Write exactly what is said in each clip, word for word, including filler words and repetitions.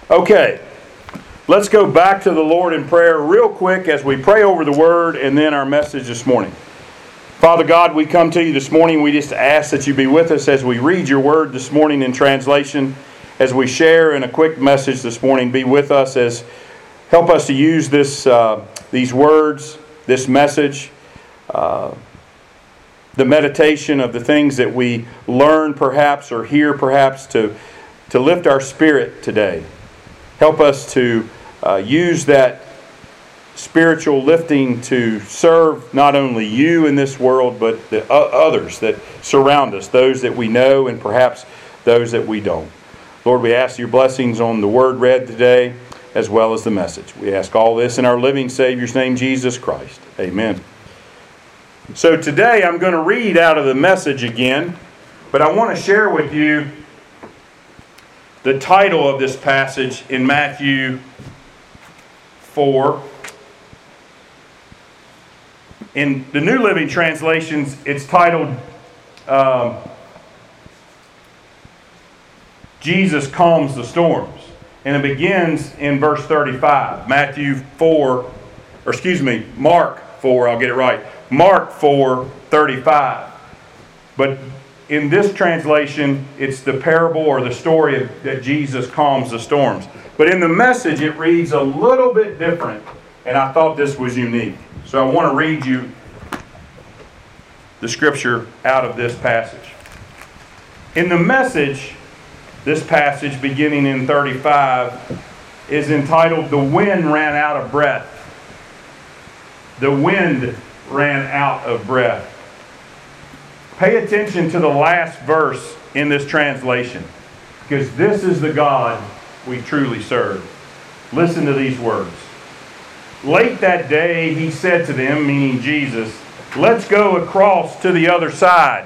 Okay, let's go back to the Lord in prayer real quick as we pray over the Word and then our message this morning. Father God, we come to you this morning. We just ask that you be with us as we read your Word this morning in translation, as we share in a quick message this morning. Be with us as help us to use this uh, these words, this message, uh, the meditation of the things that we learn perhaps or hear perhaps to, to lift our spirit today. Help us to uh, use that spiritual lifting to serve not only you in this world, but the uh, others that surround us, those that we know and perhaps those that we don't. Lord, we ask your blessings on the word read today as well as the message. We ask all this in our living Savior's name, Jesus Christ. Amen. So today I'm going to read out of the message again, but I want to share with you the title of this passage in Matthew four. In the New Living Translations, it's titled um, Jesus Calms the Storms. And it begins in verse thirty-five. Matthew four, or excuse me, Mark four, I'll get it right. Mark four, thirty-five. But in this translation, it's the parable or the story of, that Jesus calms the storms. But in the message, it reads a little bit different, and I thought this was unique. So I want to read you the scripture out of this passage. In the message, this passage beginning in thirty-five is entitled, "The Wind Ran Out of Breath." The wind ran out of breath. Pay attention to the last verse in this translation, because this is the God we truly serve. Listen to these words. Late that day he said to them, meaning Jesus, "Let's go across to the other side."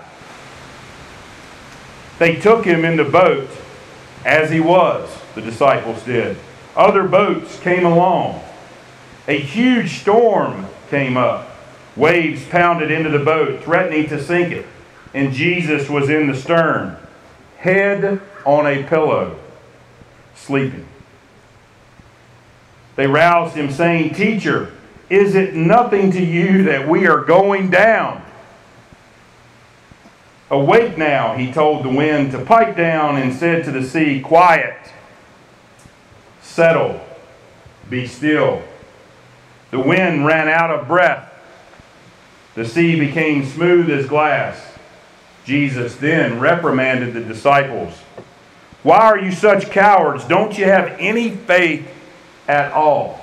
They took him in the boat as he was, the disciples did. Other boats came along. A huge storm came up. Waves pounded into the boat, threatening to sink it. And Jesus was in the stern, head on a pillow, sleeping. They roused him, saying, "Teacher, is it nothing to you that we are going down?" "Awake now," he told the wind to pipe down, and said to the sea, "Quiet, settle, be still." The wind ran out of breath. The sea became smooth as glass. Jesus then reprimanded the disciples. "Why are you such cowards? Don't you have any faith at all?"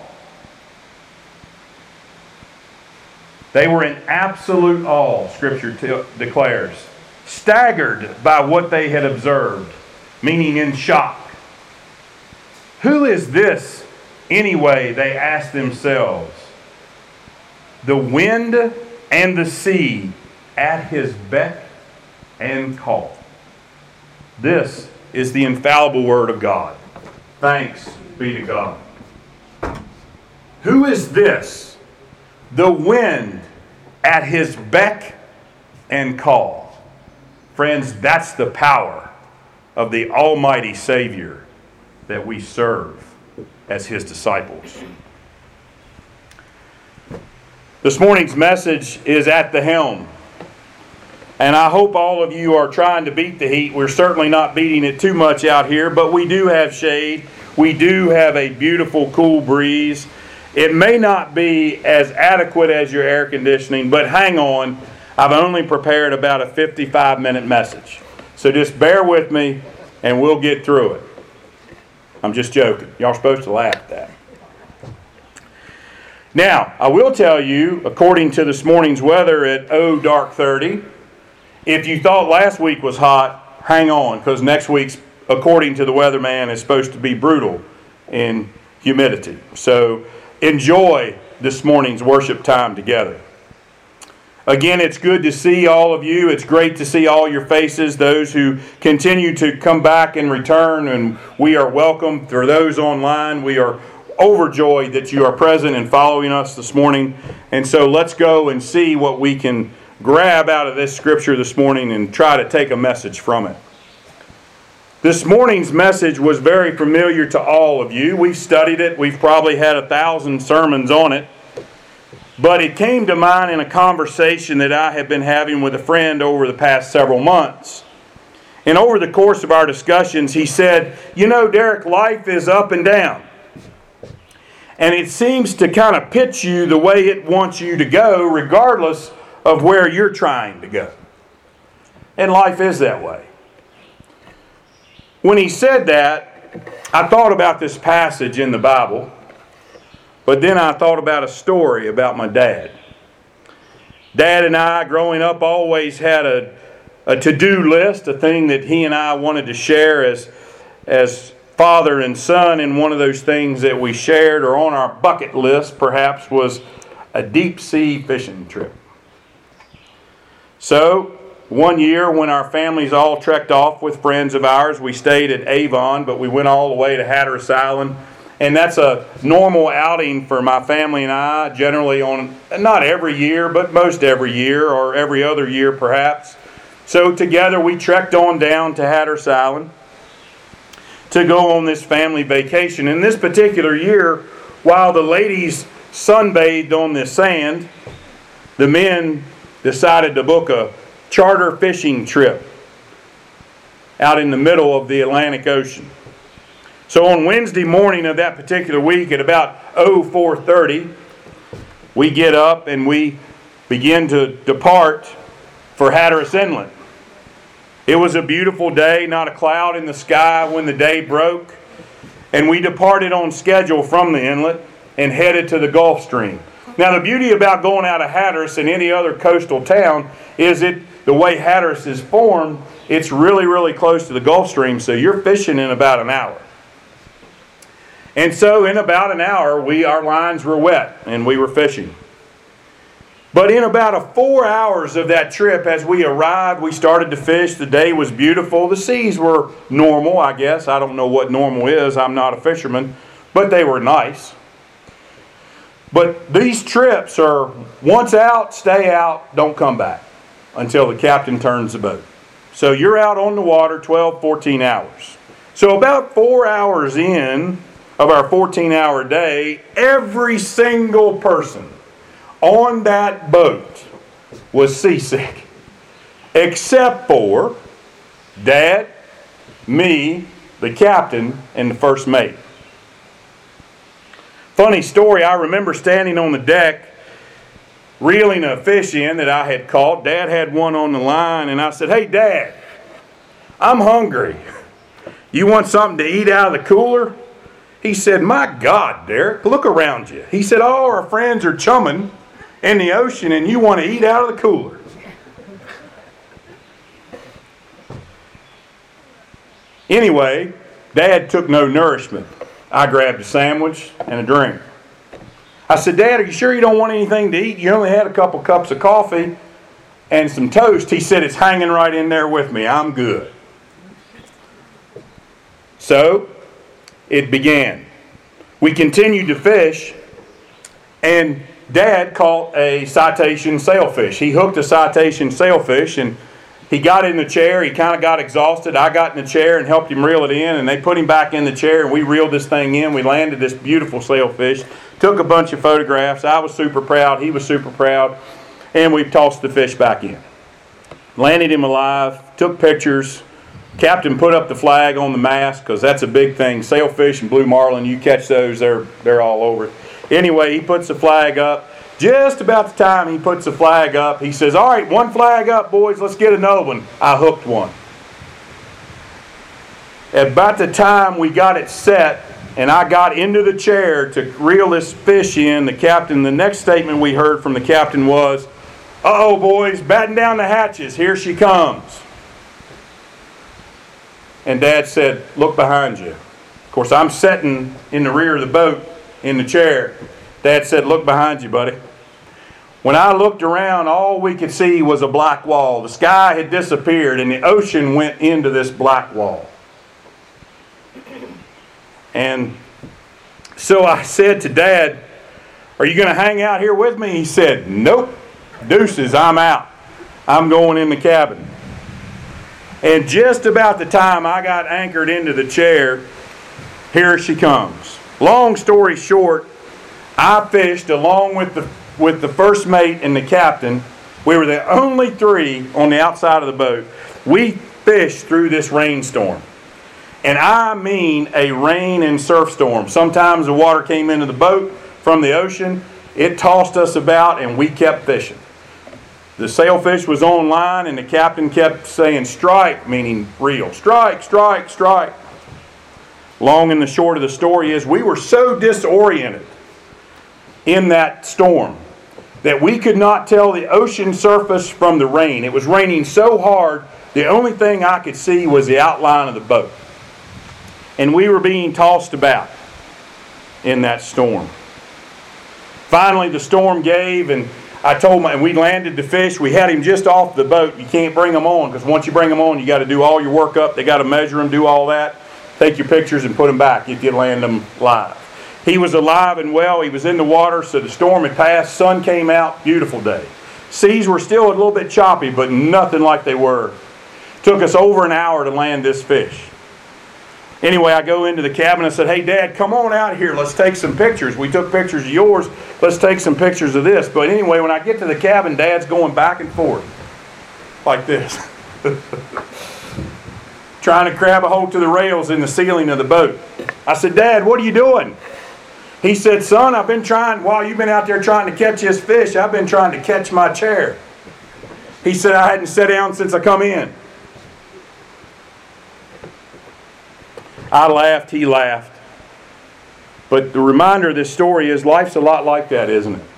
They were in absolute awe, Scripture t- declares, staggered by what they had observed, meaning in shock. "Who is this anyway?" they asked themselves. The wind and the sea at his beck and call. This is the infallible word of God. Thanks be to God. Who is this? The wind at his beck and call. Friends, that's the power of the Almighty Savior that we serve as his disciples. This morning's message is at the helm. And I hope all of you are trying to beat the heat. We're certainly not beating it too much out here, but we do have shade. We do have a beautiful, cool breeze. It may not be as adequate as your air conditioning, but hang on. I've only prepared about a fifty-five minute message. So just bear with me and we'll get through it. I'm just joking. Y'all are supposed to laugh at that. Now, I will tell you, according to this morning's weather at oh dark thirty, if you thought last week was hot, hang on, because next week's, according to the weatherman, is supposed to be brutal in humidity. So enjoy this morning's worship time together. Again, it's good to see all of you. It's great to see all your faces, those who continue to come back and return, and we are welcome. For those online, we are overjoyed that you are present and following us this morning. And so let's go and see what we can grab out of this scripture this morning and try to take a message from it. This morning's message was very familiar to all of you. We've studied it. We've probably had a thousand sermons on it. But it came to mind in a conversation that I have been having with a friend over the past several months. And over the course of our discussions, he said, you know, Derek, life is up and down. And it seems to kind of pitch you the way it wants you to go, regardless of where you're trying to go. And life is that way. When he said that, I thought about this passage in the Bible, but then I thought about a story about my dad. Dad and I, growing up, always had a, a to-do list, a thing that he and I wanted to share as, as father and son, and one of those things that we shared or on our bucket list, perhaps, was a deep-sea fishing trip. So, one year when our families all trekked off with friends of ours, we stayed at Avon, but we went all the way to Hatteras Island. And that's a normal outing for my family and I, generally on, not every year, but most every year, or every other year perhaps. So together we trekked on down to Hatteras Island to go on this family vacation. In this particular year, while the ladies sunbathed on the sand, the men decided to book a charter fishing trip out in the middle of the Atlantic Ocean. So on Wednesday morning of that particular week at about oh four thirty, we get up and we begin to depart for Hatteras Inlet. It was a beautiful day, not a cloud in the sky when the day broke, and we departed on schedule from the inlet and headed to the Gulf Stream. Now the beauty about going out of Hatteras and any other coastal town is it the way Hatteras is formed, it's really, really close to the Gulf Stream, so you're fishing in about an hour. And so in about an hour, we our lines were wet and we were fishing. But in about a four hours of that trip, as we arrived, we started to fish. The day was beautiful. The seas were normal, I guess. I don't know what normal is. I'm not a fisherman. But they were nice. But these trips are once out, stay out, don't come back until the captain turns the boat. So you're out on the water twelve, fourteen hours. So about four hours in of our fourteen-hour day, every single person on that boat was seasick, except for Dad, me, the captain, and the first mate. Funny story, I remember standing on the deck reeling a fish in that I had caught. Dad had one on the line, and I said, "Hey, Dad, I'm hungry. You want something to eat out of the cooler?" He said, "My God, Derek, look around you." He said, "All our friends are chumming in the ocean, and you want to eat out of the cooler." Anyway, Dad took no nourishment. I grabbed a sandwich and a drink. I said, "Dad, are you sure you don't want anything to eat? You only had a couple cups of coffee and some toast." He said, "It's hanging right in there with me. I'm good." So, it began. We continued to fish, and Dad caught a citation sailfish. He hooked a citation sailfish, and he got in the chair. He kind of got exhausted. I got in the chair and helped him reel it in, and they put him back in the chair, and we reeled this thing in. We landed this beautiful sailfish, took a bunch of photographs. I was super proud. He was super proud, and we tossed the fish back in. Landed him alive, took pictures. Captain put up the flag on the mast because that's a big thing. Sailfish and blue marlin, you catch those, they're, they're all over it. Anyway, he puts the flag up. Just about the time he puts the flag up, he says, "All right, one flag up, boys. Let's get another one." I hooked one. At about the time we got it set and I got into the chair to reel this fish in, the captain, the next statement we heard from the captain was, "Uh-oh, boys, batten down the hatches. Here she comes." And Dad said, "Look behind you." Of course, I'm sitting in the rear of the boat in the chair. Dad said, "Look behind you, buddy." When I looked around, all we could see was a black wall. The sky had disappeared, and the ocean went into this black wall. And so I said to Dad, "Are you going to hang out here with me?" He said, "Nope. Deuces, I'm out. I'm going in the cabin." And just about the time I got anchored into the chair, here she comes. Long story short, I fished along with the with the first mate and the captain. We were the only three on the outside of the boat. We fished through this rainstorm. And I mean a rain and surf storm. Sometimes the water came into the boat from the ocean. It tossed us about and we kept fishing. The sailfish was on line and the captain kept saying strike, meaning reel. Strike, strike, strike. Long and the short of the story is we were so disoriented in that storm that we could not tell the ocean surface from the rain. It was raining so hard, the only thing I could see was the outline of the boat. And we were being tossed about in that storm. Finally, the storm gave, and I told my, and we landed the fish. We had him just off the boat. You can't bring them on, because once you bring them on, you got to do all your work up. They got to measure them, do all that. Take your pictures and put them back if you land them live. He was alive and well. He was in the water, so the storm had passed. Sun came out. Beautiful day. Seas were still a little bit choppy, but nothing like they were. Took us over an hour to land this fish. Anyway, I go into the cabin and said, hey, Dad, come on out here. Let's take some pictures. We took pictures of yours. Let's take some pictures of this. But anyway, when I get to the cabin, Dad's going back and forth like this. Trying to grab a hold to the rails in the ceiling of the boat. I said, Dad, what are you doing? He said, son, I've been trying, while you've been out there trying to catch this fish, I've been trying to catch my chair. He said, I hadn't sat down since I come in. I laughed, he laughed. But the reminder of this story is life's a lot like that, isn't it?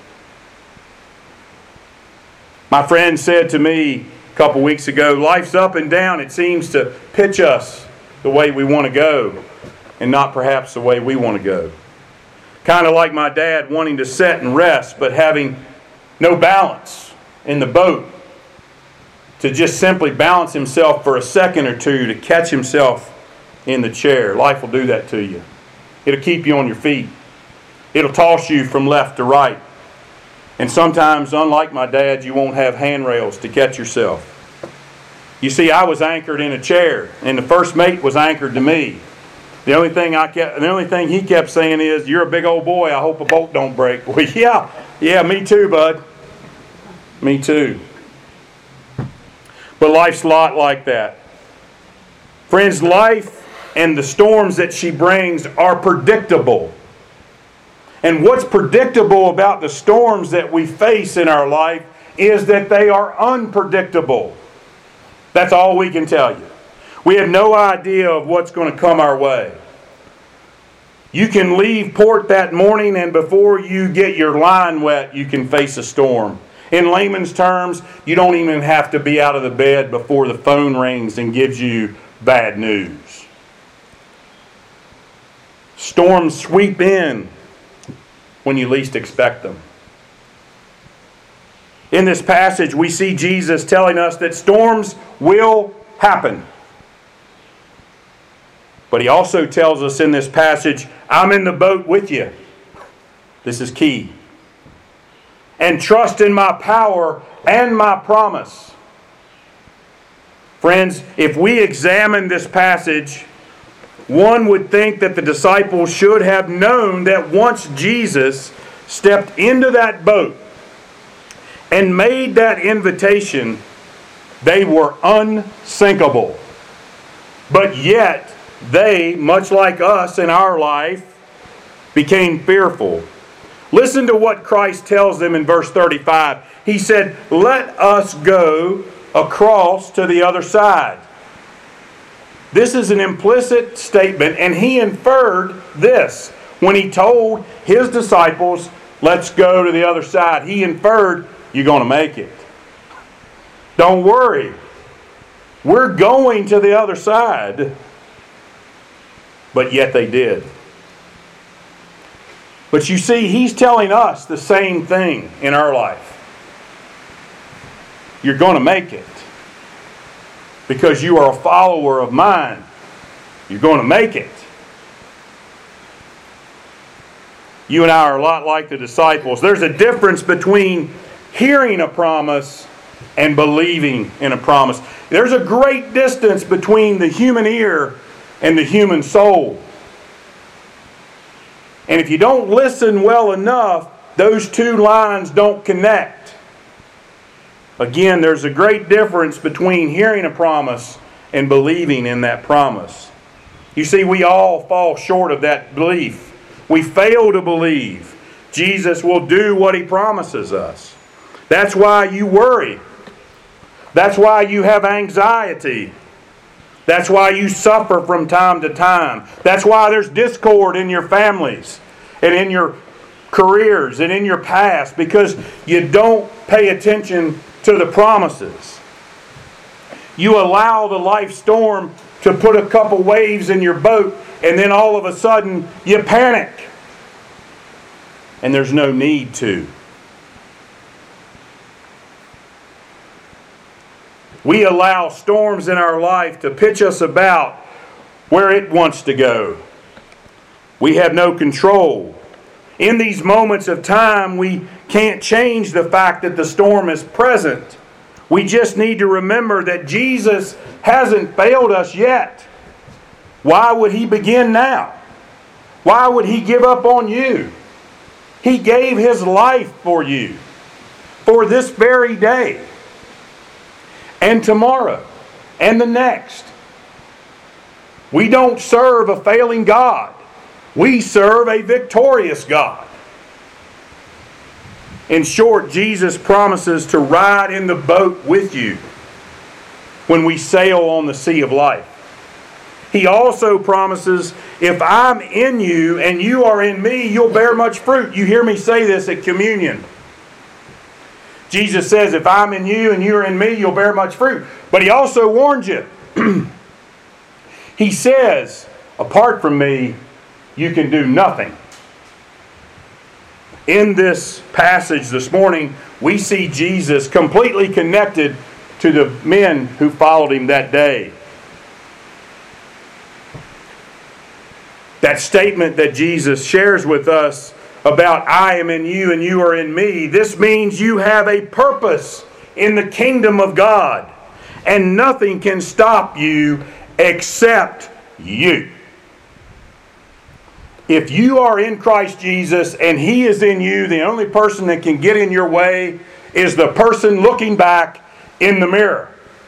My friend said to me a couple weeks ago, life's up and down. It seems to pitch us the way we want to go and not perhaps the way we want to go. Kind of like my dad wanting to sit and rest but having no balance in the boat to just simply balance himself for a second or two to catch himself in the chair. Life will do that to you. It'll keep you on your feet. It'll toss you from left to right. And sometimes, unlike my dad, you won't have handrails to catch yourself. You see, I was anchored in a chair, and the first mate was anchored to me. The only thing I kept, the only thing he kept saying is, "You're a big old boy. I hope a boat don't break." Well, yeah, yeah, me too, bud. Me too. But life's a lot like that. Friends, life and the storms that she brings are predictable. And what's predictable about the storms that we face in our life is that they are unpredictable. That's all we can tell you. We have no idea of what's going to come our way. You can leave port that morning, and before you get your line wet, you can face a storm. In layman's terms, you don't even have to be out of the bed before the phone rings and gives you bad news. Storms sweep in when you least expect them. In this passage, we see Jesus telling us that storms will happen. But he also tells us in this passage, I'm in the boat with you. This is key. And trust in my power and my promise. Friends, if we examine this passage, one would think that the disciples should have known that once Jesus stepped into that boat and made that invitation, they were unsinkable. But yet, they, much like us in our life, became fearful. Listen to what Christ tells them in verse thirty-five. He said, "Let us go across to the other side." This is an implicit statement, and he inferred this. When he told his disciples, let's go to the other side, he inferred, you're going to make it. Don't worry. We're going to the other side. But yet they did. But you see, he's telling us the same thing in our life. You're going to make it. Because you are a follower of mine. You're going to make it. You and I are a lot like the disciples. There's a difference between hearing a promise and believing in a promise. There's a great distance between the human ear and the human soul. And if you don't listen well enough, those two lines don't connect. Again, there's a great difference between hearing a promise and believing in that promise. You see, we all fall short of that belief. We fail to believe Jesus will do what He promises us. That's why you worry. That's why you have anxiety. That's why you suffer from time to time. That's why there's discord in your families and in your careers and in your past, because you don't pay attention to the promises. You allow the life storm to put a couple waves in your boat, and then all of a sudden you panic. And there's no need to. We allow storms in our life to pitch us about where it wants to go. We have no control. In these moments of time, we can't change the fact that the storm is present. We just need to remember that Jesus hasn't failed us yet. Why would He begin now? Why would He give up on you? He gave His life for you, for this very day, and tomorrow, and the next. We don't serve a failing God. We serve a victorious God. In short, Jesus promises to ride in the boat with you when we sail on the sea of life. He also promises, if I'm in you and you are in me, you'll bear much fruit. You hear me say this at communion. Jesus says, if I'm in you and you're in me, you'll bear much fruit. But He also warns you. He says, apart from me, you can do nothing. In this passage this morning, we see Jesus completely connected to the men who followed Him that day. That statement that Jesus shares with us about I am in you and you are in me, this means you have a purpose in the kingdom of God, and nothing can stop you except you. If you are in Christ Jesus and He is in you, the only person that can get in your way is the person looking back in the mirror.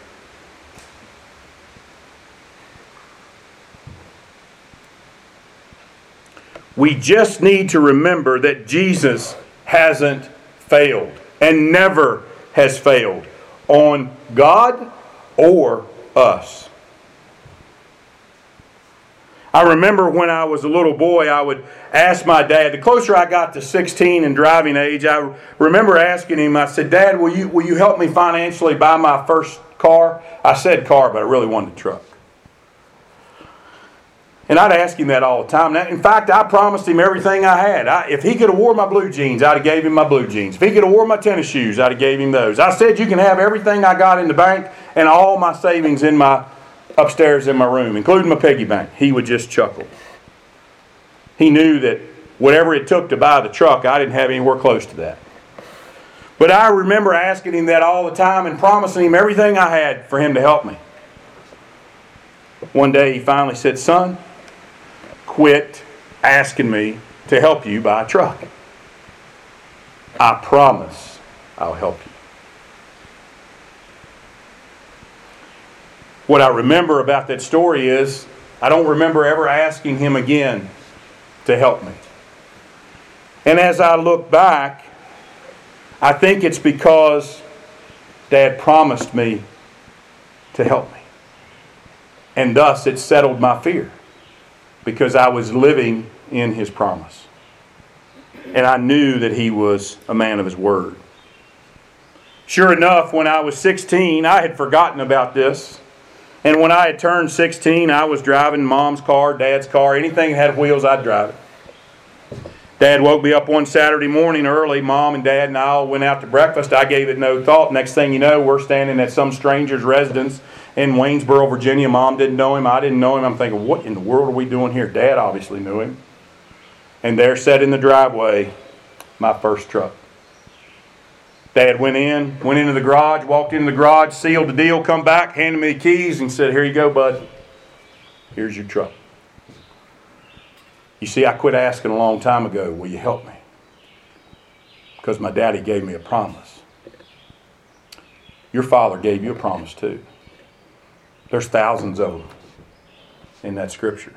We just need to remember that Jesus hasn't failed and never has failed on God or us. I remember when I was a little boy, I would ask my dad, the closer I got to sixteen and driving age, I remember asking him, I said, Dad, will you, will you help me financially buy my first car? I said car, but I really wanted a truck. And I'd ask him that all the time. In fact, I promised him everything I had. I, if he could have wore my blue jeans, I'd have gave him my blue jeans. If he could have wore my tennis shoes, I'd have gave him those. I said you can have everything I got in the bank and all my savings in my upstairs in my room, including my piggy bank. He would just chuckle. He knew that whatever it took to buy the truck, I didn't have anywhere close to that. But I remember asking him that all the time and promising him everything I had for him to help me. One day he finally said, Son, quit asking me to help you buy a truck. I promise I'll help you. What I remember about that story is I don't remember ever asking him again to help me. And as I look back, I think it's because Dad promised me to help me. And thus it settled my fear, because I was living in His promise. And I knew that He was a man of His word. Sure enough, when I was sixteen, I had forgotten about this. And when I had turned sixteen, I was driving Mom's car, Dad's car, anything that had wheels, I'd drive it. Dad woke me up one Saturday morning early. Mom and Dad and I all went out to breakfast. I gave it no thought. Next thing you know, we're standing at some stranger's residence in Waynesboro, Virginia. Mom didn't know him. I didn't know him. I'm thinking, what in the world are we doing here? Dad obviously knew him. And there sat in the driveway my first truck. Dad went in, went into the garage, walked into the garage, sealed the deal, come back, handed me the keys and said, here you go, bud. Here's your truck. You see, I quit asking a long time ago, will you help me? Because my daddy gave me a promise. Your father gave you a promise too. There's thousands of them in that scripture.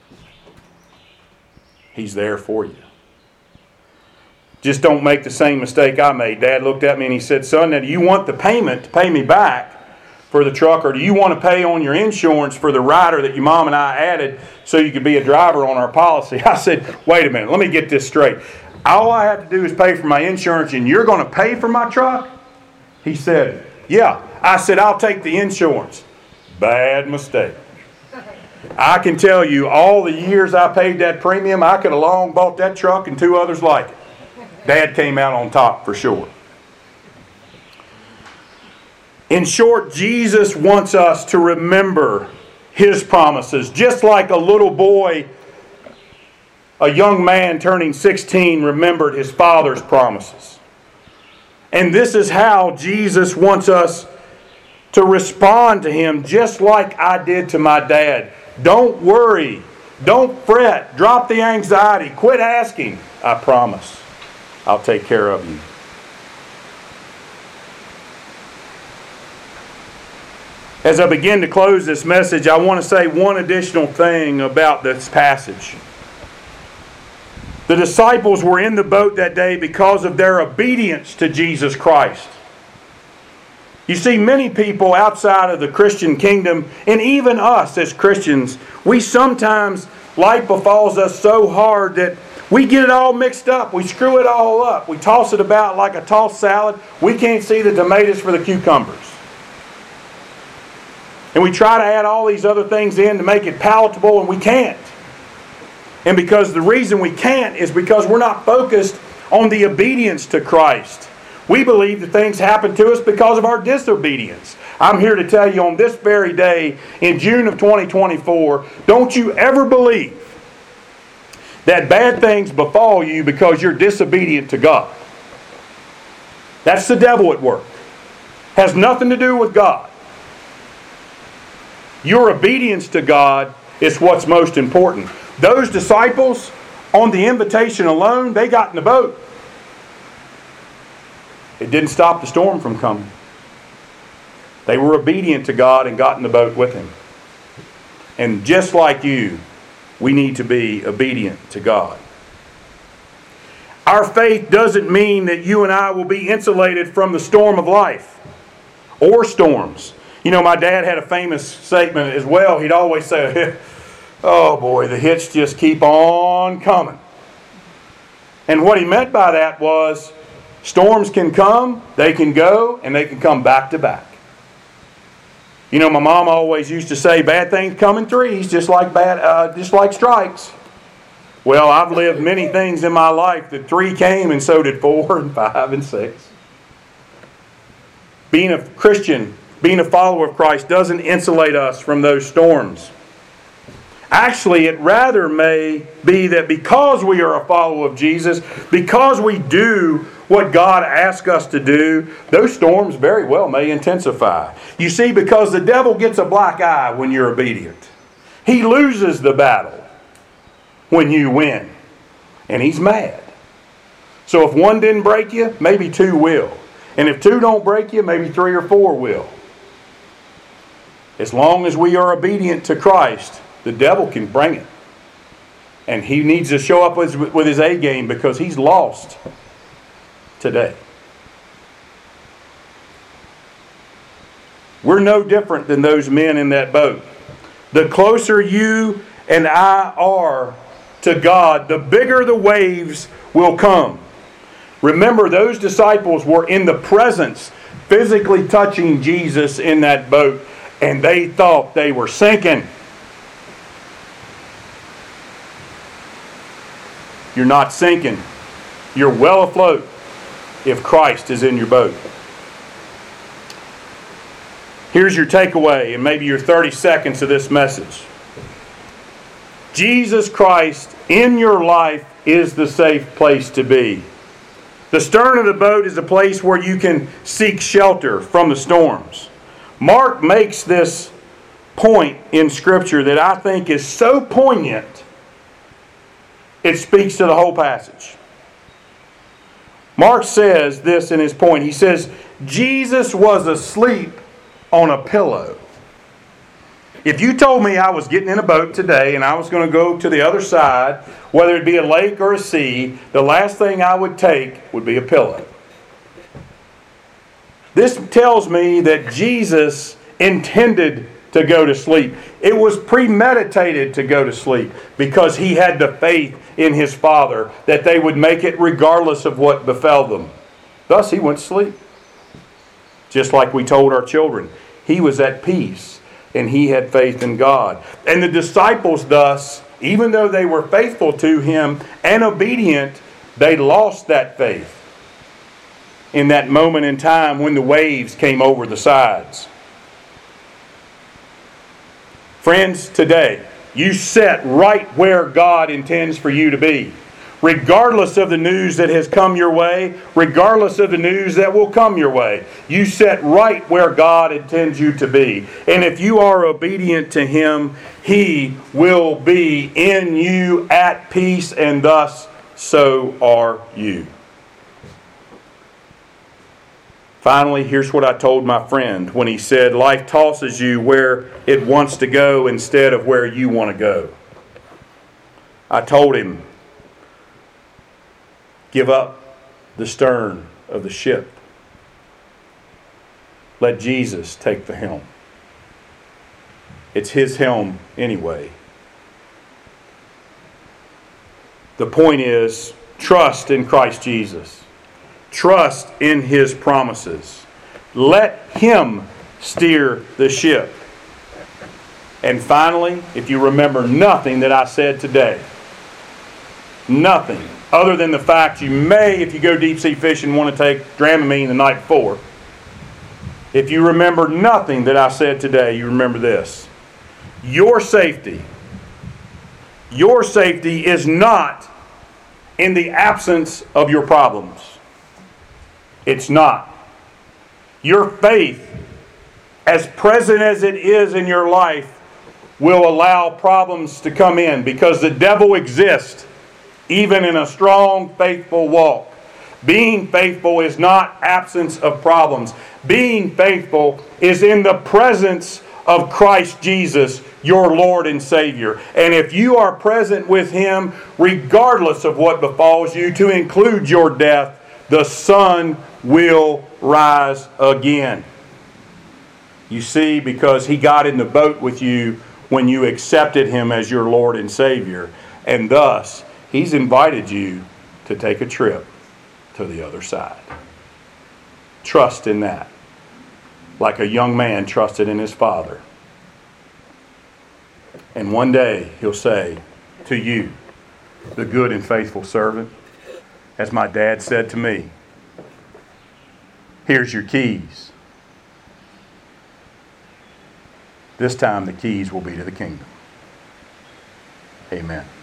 He's there for you. Just don't make the same mistake I made. Dad looked at me and he said, son, now do you want the payment to pay me back for the truck, or do you want to pay on your insurance for the rider that your mom and I added so you could be a driver on our policy? I said, wait a minute, let me get this straight. All I have to do is pay for my insurance and you're going to pay for my truck? He said, yeah. I said, I'll take the insurance. Bad mistake. I can tell you all the years I paid that premium, I could have long bought that truck and two others like it. Dad came out on top for sure. In short, Jesus wants us to remember His promises. Just like a little boy, a young man turning sixteen remembered his father's promises. And this is how Jesus wants us to respond to Him, just like I did to my dad. Don't worry. Don't fret. Drop the anxiety. Quit asking. I promise I'll take care of you. As I begin to close this message, I want to say one additional thing about this passage. The disciples were in the boat that day because of their obedience to Jesus Christ. You see, many people outside of the Christian kingdom, and even us as Christians, we sometimes, life befalls us so hard that we get it all mixed up. We screw it all up. We toss it about like a tossed salad. We can't see the tomatoes for the cucumbers. And we try to add all these other things in to make it palatable, and we can't. And because the reason we can't is because we're not focused on the obedience to Christ. We believe that things happen to us because of our disobedience. I'm here to tell you on this very day, in June of twenty twenty-four, don't you ever believe that bad things befall you because you're disobedient to God. That's the devil at work. Has nothing to do with God. Your obedience to God is what's most important. Those disciples, on the invitation alone, they got in the boat. It didn't stop the storm from coming. They were obedient to God and got in the boat with Him. And just like you, we need to be obedient to God. Our faith doesn't mean that you and I will be insulated from the storm of life or storms. You know, my dad had a famous statement as well. He'd always say, oh boy, the hits just keep on coming. And what he meant by that was, storms can come, they can go, and they can come back to back. You know, my mom always used to say, bad things come in threes, just like bad, uh, just like strikes. Well, I've lived many things in my life that three came, and so did four and five and six. Being a Christian, being a follower of Christ doesn't insulate us from those storms. Actually, it rather may be that because we are a follower of Jesus, because we do what God asks us to do, those storms very well may intensify. You see, because the devil gets a black eye when you're obedient. He loses the battle when you win. And he's mad. So if one didn't break you, maybe two will. And if two don't break you, maybe three or four will. As long as we are obedient to Christ, the devil can bring it. And he needs to show up with, with his A game because he's lost today. We're no different than those men in that boat. The closer you and I are to God, the bigger the waves will come. Remember, those disciples were in the presence, physically touching Jesus in that boat, and they thought they were sinking. You're not sinking. You're well afloat if Christ is in your boat. Here's your takeaway and maybe your thirty seconds of this message. Jesus Christ in your life is the safe place to be. The stern of the boat is a place where you can seek shelter from the storms. Mark makes this point in Scripture that I think is so poignant, it speaks to the whole passage. Mark says this in his point. He says, Jesus was asleep on a pillow. If you told me I was getting in a boat today and I was going to go to the other side, whether it be a lake or a sea, the last thing I would take would be a pillow. This tells me that Jesus intended to go to sleep. It was premeditated to go to sleep because he had the faith in his Father that they would make it regardless of what befell them. Thus he went to sleep. Just like we told our children, he was at peace and he had faith in God. And the disciples thus, even though they were faithful to him and obedient, they lost that faith in that moment in time when the waves came over the sides. Friends, today, you sit right where God intends for you to be. Regardless of the news that has come your way, regardless of the news that will come your way, you sit right where God intends you to be. And if you are obedient to Him, He will be in you at peace, and thus so are you. Finally, here's what I told my friend when he said, life tosses you where it wants to go instead of where you want to go. I told him, give up the stern of the ship. Let Jesus take the helm. It's His helm anyway. The point is, trust in Christ Jesus. Trust in His promises. Let Him steer the ship. And finally, if you remember nothing that I said today, nothing other than the fact you may, if you go deep sea fishing, want to take Dramamine the night before. If you remember nothing that I said today, you remember this. Your safety, your safety is not in the absence of your problems. It's not. Your faith, as present as it is in your life, will allow problems to come in because the devil exists even in a strong, faithful walk. Being faithful is not absence of problems. Being faithful is in the presence of Christ Jesus, your Lord and Savior. And if you are present with Him, regardless of what befalls you, to include your death, the sun will rise again. You see, because He got in the boat with you when you accepted Him as your Lord and Savior. And thus, He's invited you to take a trip to the other side. Trust in that. Like a young man trusted in his father. And one day He'll say to you, the good and faithful servant, as my dad said to me, here's your keys. This time the keys will be to the kingdom. Amen.